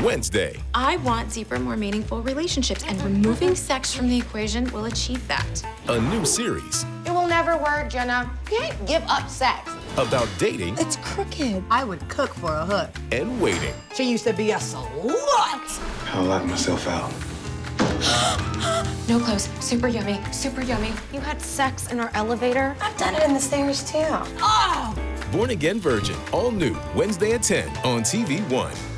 Wednesday. I want deeper, more meaningful relationships, and removing sex from the equation will achieve that. A new series. It will never work, Jenna. You can't give up sex. About dating. It's crooked. I would cook for a hook. And waiting. She used to be a slut. I'll lock myself out. No clothes. Super yummy. Super yummy. You had sex in our elevator? I've done it in the stairs, too. Oh! Born Again Virgin. All new. Wednesday at 10 on TV1.